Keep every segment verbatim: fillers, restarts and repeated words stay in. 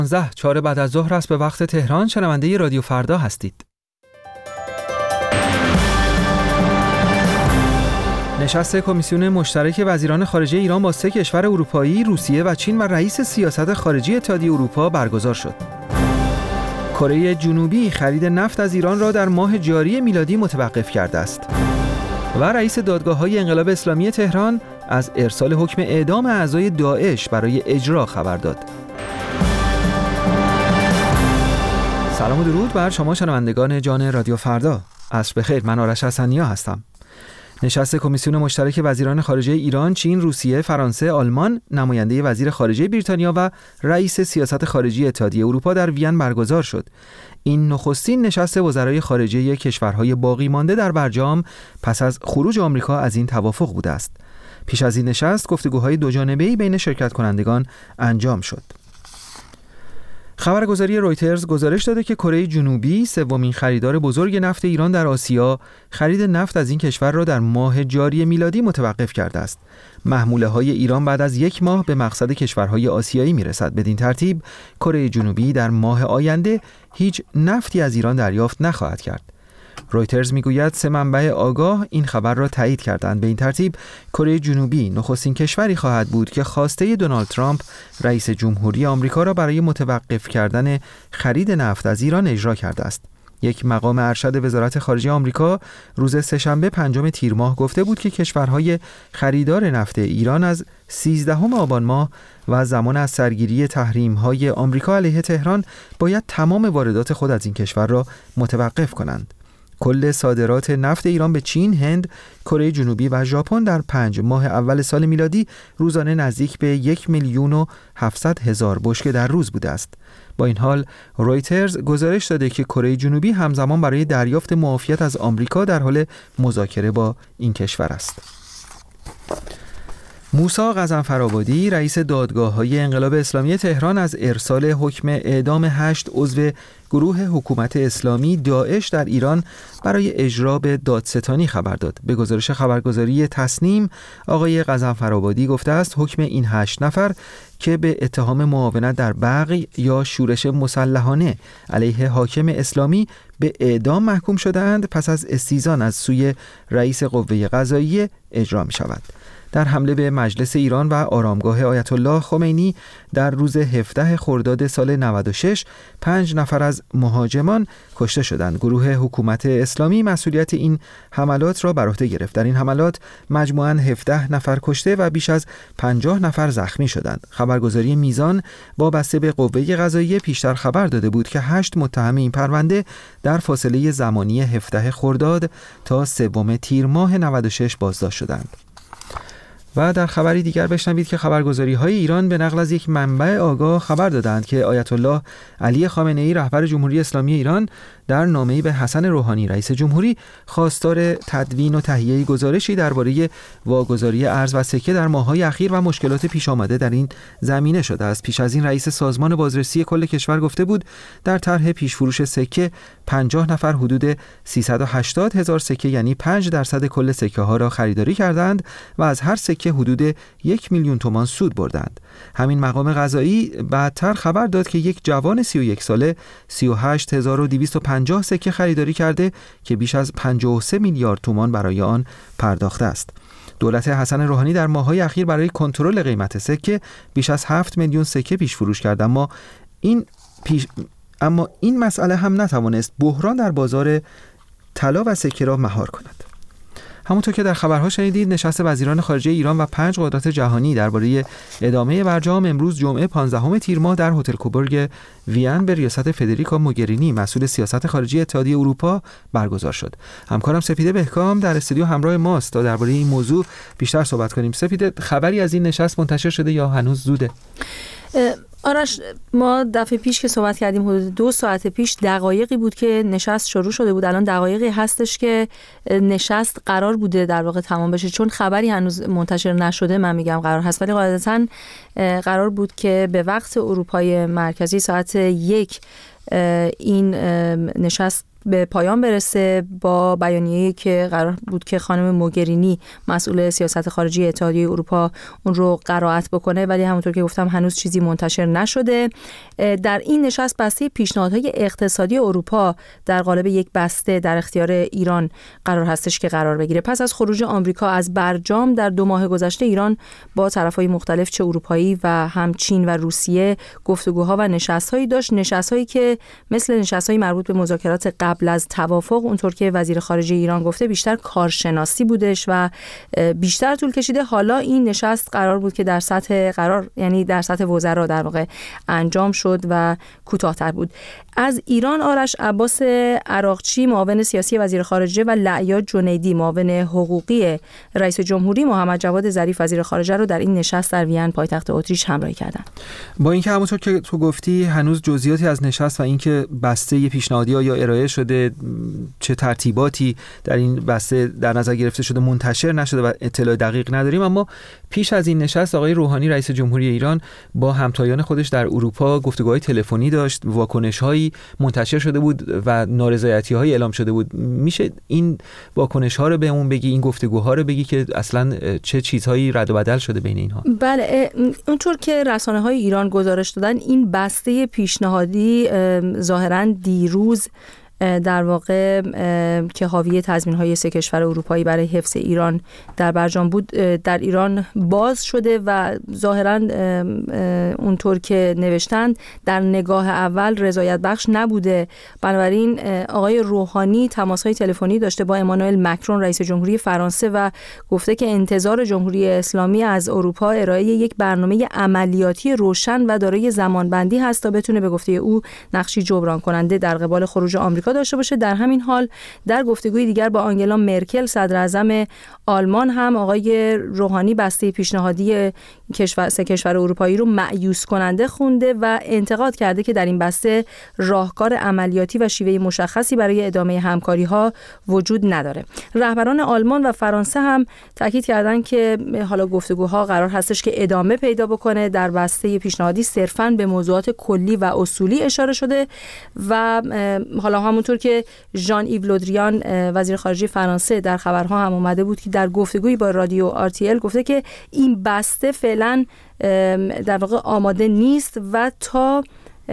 چهار بعد از ظهر است به وقت تهران. شنونده رادیو فردا هستید. نشست کمیسیون مشترک وزیران خارجه ایران با سه کشور اروپایی، روسیه و چین و رئیس سیاست خارجی اتحادیه اروپا برگزار شد. کره جنوبی خرید نفت از ایران را در ماه جاری میلادی متوقف کرده است. و رئیس دادگاه‌های انقلاب اسلامی تهران از ارسال حکم اعدام اعضای داعش برای اجرا خبر داد. سلام و درود بر شما شنوندگان جان رادیو فردا. عصر بخیر، من آرش حسنیا هستم. نشست کمیسیون مشترک وزیران خارجه ایران، چین، روسیه، فرانسه، آلمان، نماینده وزیر خارجه بریتانیا و رئیس سیاست خارجی اتحادیه اروپا در وین برگزار شد. این نخستین نشست وزرای خارجه کشورهای باقی مانده در برجام پس از خروج آمریکا از این توافق بوده است. پیش از این نشست گفتگوهای دوجانبه‌ای بین شرکت کنندگان انجام شد. خبرگزاری رویترز گزارش داده که کره جنوبی، سومین خریدار بزرگ نفت ایران در آسیا، خرید نفت از این کشور را در ماه جاری میلادی متوقف کرده است. محموله‌های ایران بعد از یک ماه به مقصد کشورهای آسیایی میرسد. بدین ترتیب کره جنوبی در ماه آینده هیچ نفتی از ایران دریافت نخواهد کرد. رویترز میگوید سه منبع آگاه این خبر را تایید کردند. به این ترتیب کره جنوبی نخستین کشوری خواهد بود که خواسته دونالد ترامپ رئیس جمهوری آمریکا را برای متوقف کردن خرید نفت از ایران اجرا کرده است. یک مقام ارشد وزارت خارجه آمریکا روز سه‌شنبه پنجم تیر ماه گفته بود که کشورهای خریدار نفت ایران از سیزدهم آبان ماه و زمان از سرگیری تحریم‌های آمریکا علیه تهران باید تمام واردات خود از این کشور را متوقف کنند. کل صادرات نفت ایران به چین، هند، کره جنوبی و ژاپن در پنج ماه اول سال میلادی روزانه نزدیک به یک میلیون و هفتصد هزار بشکه در روز بوده است. با این حال رویترز گزارش داده که کره جنوبی همزمان برای دریافت معافیت از آمریکا در حال مذاکره با این کشور است. موسی غضنفرآبادی رئیس دادگاه‌های انقلاب اسلامی تهران از ارسال حکم اعدام هشت عضو گروه حکومت اسلامی داعش در ایران برای اجرا به دادستانی خبر داد. به گزارش خبرگزاری تصنیم، آقای غضنفرآبادی گفته است حکم این هشت نفر که به اتهام معاونت در بغی یا شورش مسلحانه علیه حاکم اسلامی به اعدام محکوم شده‌اند پس از استیزان از سوی رئیس قوه قضاییه اجرا می شود. در حمله به مجلس ایران و آرامگاه آیت الله خمینی در روز هفدهم خرداد سال نود و شش پنج نفر از مهاجمان کشته شدند. گروه حکومت اسلامی مسئولیت این حملات را بر عهده گرفت. در این حملات مجموعاً هفده نفر کشته و بیش از پنجاه نفر زخمی شدند. خبرگزاری میزان وابسته به قوه قضاییه پیشتر خبر داده بود که هشت متهم این پرونده در فاصله زمانی هفدهم خرداد تا سوم تیر ماه نود و شش بازداشت شدند. و در خبری دیگر بشنوید که خبرگزاری‌های ایران به نقل از یک منبع آگاه خبر دادند که آیت الله علی خامنه‌ای رهبر جمهوری اسلامی ایران در نامه‌ای به حسن روحانی رئیس جمهوری خواستار تدوین و تهیه گزارشی درباره واگذاری ارز و سکه در ماه‌های اخیر و مشکلات پیش آمده در این زمینه شده است. پیش از این رئیس سازمان بازرسی کل کشور گفته بود در طرح پیش‌فروش سکه پنجاه نفر حدود سیصد و هشتاد هزار سکه یعنی پنج درصد کل سکه‌ها را خریداری کردند و از هر سکه حدود یک میلیون تومان سود بردند. همین مقام قضایی بعدتر خبر داد که یک جوان سی و یک ساله سی و هشت هزار و دویست و پنجاه سکه خریداری کرده که بیش از پنجاه و سه میلیارد تومان برای آن پرداخته است. دولت حسن روحانی در ماه‌های اخیر برای کنترل قیمت سکه بیش از هفت میلیون سکه پیش فروش کرد، اما این پیش اما این مسئله هم نتوانست بحران در بازار طلا و سکه را مهار کند. همونطور که در خبرها شنیدید، نشست وزیران خارجه ایران و پنج قدرت جهانی درباره ادامه برجام امروز جمعه پانزدهم تیر ماه در هتل کوبورگ وین به ریاست فدریکا موگرینی مسئول سیاست خارجی اتحادیه اروپا برگزار شد. همکارم سپیده بهکام در استودیو همراه ماست تا درباره این موضوع بیشتر صحبت کنیم. سپیده، خبری از این نشست منتشر شده یا هنوز زوده؟ آرش، ما دفعه پیش که صحبت کردیم حدود دو ساعت پیش دقایقی بود که نشست شروع شده بود. الان دقایقی هستش که نشست قرار بوده در واقع تمام بشه، چون خبری هنوز منتشر نشده. من میگم قرار هست، ولی قاعدتاً قرار بود که به وقت اروپای مرکزی ساعت یک این نشست به پایان برسه با بیانیه‌ای که قرار بود که خانم موگرینی مسئول سیاست خارجی اتحادیه اروپا اون رو قرائت بکنه، ولی همونطور که گفتم هنوز چیزی منتشر نشده. در این نشست بسته پیشنهادهای اقتصادی اروپا در قالب یک بسته در اختیار ایران قرار هستش که قرار بگیره. پس از خروج آمریکا از برجام در دو ماه گذشته ایران با طرفهای مختلف چه اروپایی و هم چین و روسیه گفتگوها و نشست‌هایی داشت، نشست‌هایی که مثل نشست‌های مربوط به مذاکرات قبل از توافق، اونطور که وزیر خارجه ایران گفته، بیشتر کارشناسی بودش و بیشتر طول کشیده. حالا این نشست قرار بود که در سطح قرار یعنی در سطح وزرا در واقع انجام شد و کوتاه‌تر بود. از ایران آرش عباس عراقچی معاون سیاسی وزیر خارجه و لعیا جنیدی معاون حقوقی رئیس جمهوری محمد جواد ظریف وزیر خارجه رو در این نشست در وین پایتخت اتریش همراهی کردند. با اینکه همونطور که تو گفتی هنوز جزئیاتی از نشست و اینکه بسته پیشنهادی یا ارائه شده، چه ترتیباتی در این بسته در نظر گرفته شده منتشر نشده و اطلاع دقیق نداریم، اما پیش از این نشست آقای روحانی رئیس جمهوری ایران با همتایان خودش در اروپا گفتگوهای تلفنی داشت، واکنش‌هایی منتشر شده بود و نارضایتی‌هایی اعلام شده بود. میشه این واکنش‌ها رو بهمون بگی، این گفتگوها رو بگی که اصلاً چه چیزهایی رد و بدل شده بین اینها؟ بله، اونطور که رسانه‌های ایران گزارش دادن این بسته پیشنهادی ظاهراً دیروز در واقع که حاوی تضمین‌های سه کشور اروپایی برای حفظ ایران در برجام بود در ایران باز شده و ظاهراً اونطور که نوشتند در نگاه اول رضایت بخش نبوده. بنابراین آقای روحانی تماس‌های تلفنی داشته با امانوئل مکرون رئیس جمهوری فرانسه و گفته که انتظار جمهوری اسلامی از اروپا ارائه یک برنامه عملیاتی روشن و دارای زمانبندی هست تا بتونه به گفته او نقشی جبران کننده در قبال خروج آمریکا داشته باشه. در همین حال در گفتگوی دیگر با آنگلا مرکل صدر اعظم آلمان هم آقای روحانی بسته پیشنهادی کشور سه کشور اروپایی رو مایوس کننده خونده و انتقاد کرده که در این بسته راهکار عملیاتی و شیوه مشخصی برای ادامه همکاری‌ها وجود نداره. رهبران آلمان و فرانسه هم تاکید کردند که حالا گفتگوها قرار هستش که ادامه پیدا بکنه. در بسته پیشنهادی صرفاً به موضوعات کلی و اصولی اشاره شده و حالا همونطور که ژان ایو لودریان وزیر خارجه فرانسه در خبرها هم اومده بود که در گفتگویی با رادیو آر تی ال گفته که این بسته فعلا در واقع آماده نیست و تا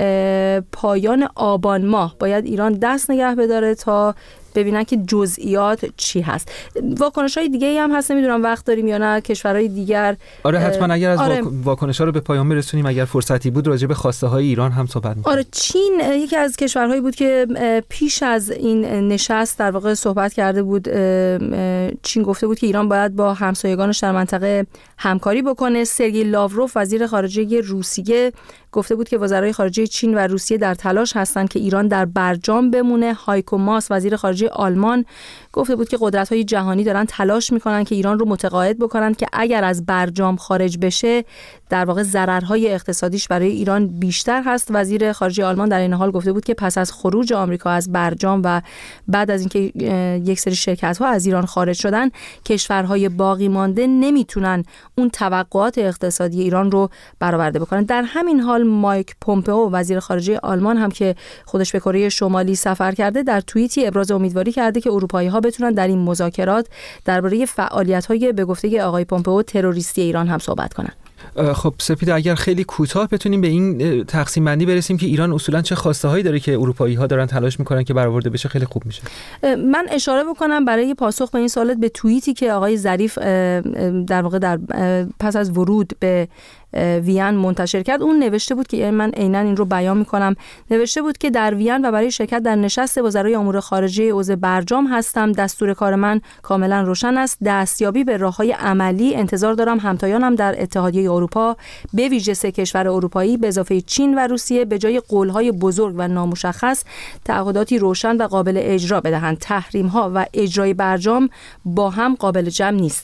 پایان آبان ماه باید ایران دست نگه بداره تا ببینن که جزئیات چی هست. واکنش‌های دیگه‌ای هم هست، نمیدونم وقت داریم یا نه. کشورهای دیگر آره حتما اگر از آره واکنش‌ها رو به پایان برسونیم، اگر فرصتی بود راجع به خواسته های ایران هم صحبت می‌کنیم. آره چین یکی از کشورهایی بود که پیش از این نشست در واقع صحبت کرده بود. چین گفته بود که ایران باید با همسایگانش در منطقه همکاری بکنه. سرگئی لاوروف وزیر خارجه روسیه گفته بود که وزرای خارجه چین و روسیه در تلاش هستند که ایران در برجام بمونه. هایکو ماس وزیر خارجه آلمان گفته بود که قدرت‌های جهانی دارن تلاش میکنن که ایران رو متقاعد بکنن که اگر از برجام خارج بشه در واقع ضررهای اقتصادیش برای ایران بیشتر هست. وزیر خارجه آلمان در این حال گفته بود که پس از خروج آمریکا از برجام و بعد از اینکه یک سری شرکت‌ها از ایران خارج شدن، کشورهای باقی مانده نمیتونن اون توقعات اقتصادی ایران رو برآورده بکنن. در همین حال مایک پومپئو وزیر خارجه آلمان هم که خودش به کره شمالی سفر کرده در توییتی ابراز امیدواری کرده که اروپایی‌ها بتونن در این مذاکرات درباره فعالیت‌های به گفته آقای پومپئو تروریستی ایران هم صحبت کنن. خب سپید، اگر خیلی کوتاه بتونیم به این تقسیم بندی برسیم که ایران اصولا چه خواسته هایی داره که اروپایی ها دارن تلاش میکنن که برآورده بشه، خیلی خوب میشه. من اشاره بکنم برای پاسخ به این سوالات به توییتی که آقای ظریف در واقع در پس از ورود به وین منتشر کرد. اون نوشته بود که من عیناً این رو بیان میکنم، نوشته بود که در وین و برای شرکت در نشست وزرای امور خارجه عضو برجام هستم. دستور کار من کاملا روشن است. دستیابی به راههای عملی انتظار دارم همتایانم در اتحادیه اروپا به ویژه سه کشور اروپایی به اضافه چین و روسیه به جای قولهای بزرگ و نامشخص تعهداتی روشن و قابل اجرا بدهند. تحریم‌ها و اجرای برجام با هم قابل جمع نیستند.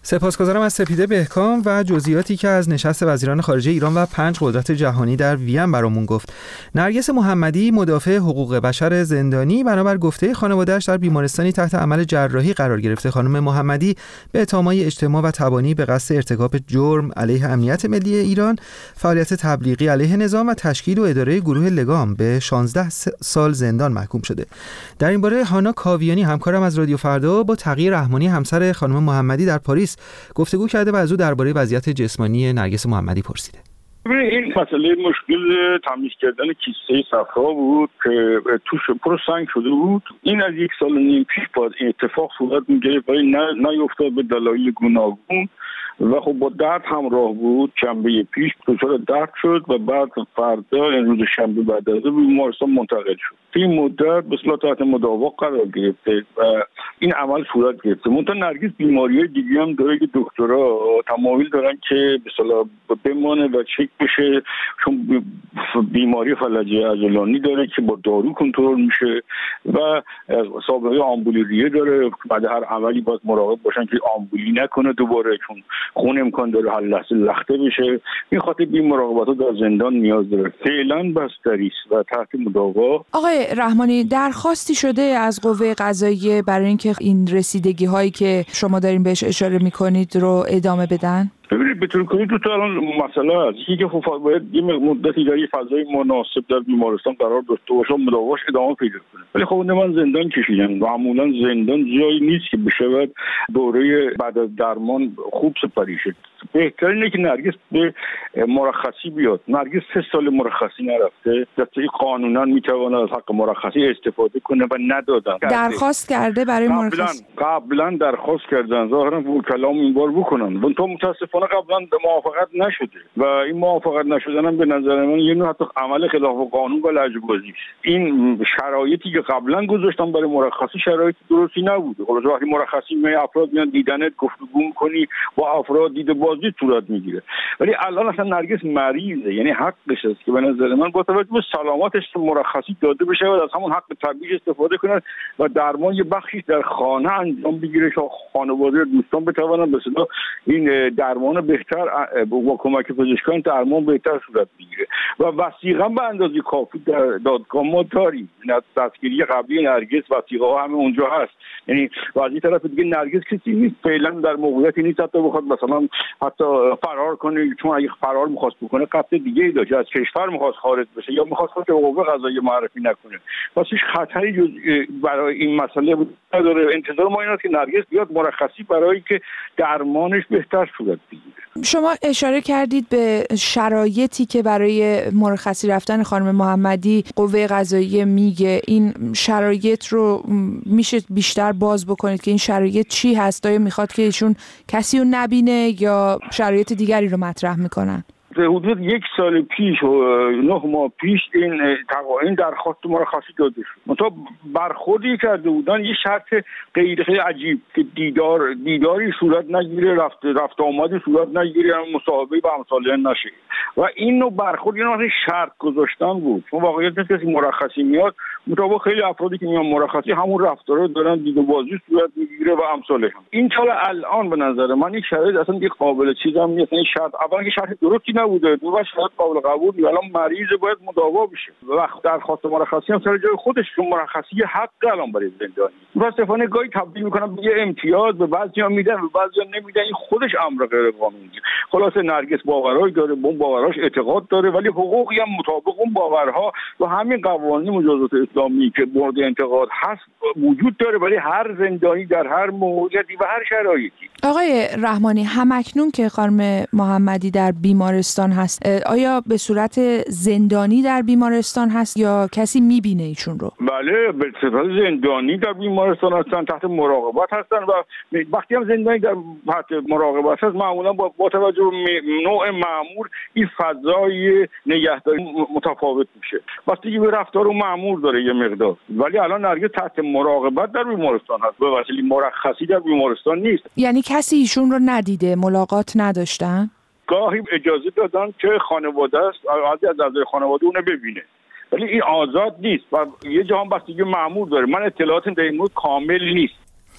سپاسگزارم از سپیده بهکام و جزئیاتی که از نشست وزیران خارجه ایران و پنج قدرت جهانی در وین برامون گفت. نرگس محمدی، مدافع حقوق بشر زندانی، بنابر گفته خانواده‌اش در بیمارستانی تحت عمل جراحی قرار گرفته. خانم محمدی به اتهامای اجتماع و تبانی به قصد ارتکاب جرم علیه امنیت ملی ایران، فعالیت تبلیغی علیه نظام و تشکیل و اداره گروه لگام به شانزده سال زندان محکوم شده. در این باره هانا کاویانی، همکارم از رادیو فردا، با تقی رحمانی همسر خانم محمدی در پاریس گفتگو کرده و از او درباره وضعیت جسمانی نرگس محمدی پرسیده. این مسئله مشکل تمیز کردن کیسه صفرا بود که توش پر سنگ شده بود. این از یک سال و نیم پیش باید اتفاق صورت می‌گرفت ولی نیفتاد به دلایل گوناگون و خب با درد همراه بود. شنبه پیش دچار درد شد و بعد فردا روز شنبه بعد از اون بیمارستان منتقل شد. این مدت به اصطلاح تحت مداوا قرار گرفته و این عمل صورت گرفته. منتها نرگس بیماری‌های دیگه هم داره که دکترها تمایل دارن که به اصطلاح بمانه و چک بشه، چون بیماری فلج عضلانی داره که با دارو کنترل میشه و سابقه آمبولی ریه داره. بعد هر عملی باید مراقب باشن که آمبولی نکنه دوباره، چون خون امکان داره هر لحظه لخته بشه. این خاطر این مراقبت‌ها در زندان نیاز داره. فعلا بستری است و تحت مداوا. آقای رحمانی، درخواستی شده از قوه قضاییه برای اینکه این رسیدگی هایی که شما دارین بهش اشاره میکنید رو ادامه بدن؟ ببینید به طور کلی دو تا الان مسئله است. یکی که خب باید یه مدتی در یه فضای مناسب در بیمارستان قرار داشته باشه، مداواش ادامه پیدا کنه. ولی خب من زندان کشیدم و معمولا زندان جایی نیست که بشه دوره بعد از درمان خوب سپری شد. بهترین اینه که نرگس به مرخصی بیاد. نرگس سه سال مرخصی نرفته. دسته قانونا میتونه از حق مرخصی استفاده کنه و ندادن. درخواست کرده برای مرخصی؟ قبلا درخواست کردن. ظاهرا وکلام این بار بکنن. من تو متاسفانه قبلا موافقت نشده و این موافقت نشدن هم به نظر من یه نوع حتی عمل خلاف قانون و لجبازی است. این شرایطی که قبلا گذاشتن برای مرخصی شرایط درستی نبوده. خلاص وقتی مرخصی می افراد میان دیدنت، گفتگو می‌کنی با افراد، دید بازی صورت میگیره. ولی الان اصلا نرگس مریضه، یعنی حقش است که به نظر من با توجه به سلامتش مرخصی داده بشه و از همون حق طبیعیش استفاده کنه و درمان یه بخشی در خانه انجام بگیره که خانواده دوستان بتوانن به اصطلاح این درمان بهتر با کمک پزشکان درمان بهتر صورت بگیره. و وثیقه به اندازه کافی در دادگاه ما داریم. یعنی دستگیری قبلی نرگس وثیقه ها همه اونجا هست. یعنی از این طرف دیگه نرگس کسی نیست فعلا در موقعیتی نیست حتی بخواد مثلا حتی فرار کنه، چون اگه فرار می‌خواست بکنه قصد دیگه‌ای داشت، از کشور می‌خواست خارج بشه یا می‌خواست خودش قوه قضاییه معرفی نکنه. واسه هیچ خطری جز برای این مسئله نداره. انتظار ما اینه که نرگس بیاد مرخصی برای که درمانش بهتر صورت بگیره. شما اشاره کردید به شرایطی که برای مرخصی رفتن خانم محمدی قوه قضاییه میگه. این شرایط رو میشه بیشتر باز بکنید که این شرایط چی هست؟ آیا میخواد که ایشون کسی رو نبینه یا شرایط دیگری رو مطرح میکنن؟ حدود یک سال پیش و نه ماه پیش این تقاین درخواست مرخصی داده شد. منتها برخوردی کرده بودن یه شرط غیر خیلی عجیب که دیدار دیداری صورت نگیره، رفت رفت آمدی صورت نگیره، مصاحبه با همسالین نشه و این نوع برخورد اینا شرط گذاشتن بود. چون واقعیت نیست که مرخصی میاد مطابق خیلی افرادی که میان مرخصی همون رفتارا دارن، دید و بازی صورت میگیره و امثال هم. این چاله الان به نظر من یک شرایط اصلا دیگه قابل چیزام نیست. این شرط اولا که شرط درستی نبوده، دوباره شرط قابل قبول نیست. الان مریض باید مداوا بشه. وقت درخواست مرخصی هم سر جای خودش، چون مرخصی حق الان برای زندانی. متأسفانه گاهی تبدیل میکنن به یه امتیاز، به بعضیا میدن به بعضیا نمیدن. این خودش امر غیر قانونیه. خلاص نرگس باورای داره، اون باوراش اعتقاد داره، ولی حقوقی هم مطابق اون باورها و همین قوانین مجازات اسلامی که مورد انتقاد هست وجود داره، ولی هر زندانی در هر موقعیتی و هر شرایطی. آقای رحمانی، همکنون که خانم محمدی در بیمارستان هست، آیا به صورت زندانی در بیمارستان هست یا کسی میبینه ایشون رو؟ بله، به صورت زندانی در بیمارستان هستن، تحت مراقبت هستن و وقتی هم زندانی در تحت مراقبت هست معمولا با, با توجه به نوع مأمور این فضای نگهداری متفاوت میشه. وقتی به رفتار مأمور داره یه مقدار، ولی الان نرگس تحت مراقبت در بیمارستان هست، به وسیله مرخصی در بیمارستان نیست. یعنی کسی ایشون رو ندیده، ملاقات نداشتن؟ گاهی اجازه دادن که خانواده است، از اعضای خانواده اونو ببینه، ولی این آزاد نیست و یه جهان بستگی مأمور داره. من اطلاعات در این مورد کامل نیست.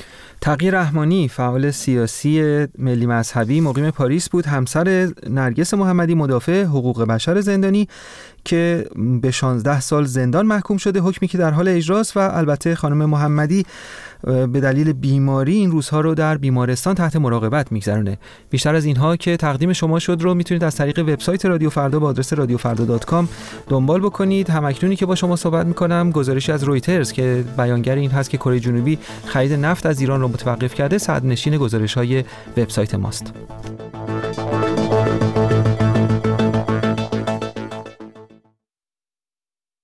تقی رحمانی فعال سیاسی ملی مذهبی مقیم پاریس بود، همسر نرگس محمدی مدافع حقوق بشر زندانی که به شانزده سال زندان محکوم شده، حکمی که در حال اجراست. و البته خانم محمدی به دلیل بیماری این روزها رو در بیمارستان تحت مراقبت میگذرونه. بیشتر از اینها که تقدیم شما شد رو میتونید از طریق وبسایت رادیو فردا با آدرس رادیو فردا دات کام دنبال بکنید. همکنونی که با شما صحبت میکنم گزارشی از رویترز که بیانگر این هست که کره جنوبی خرید نفت از ایران رو متوقف کرده صدرنشین گزارش‌های وبسایت ماست.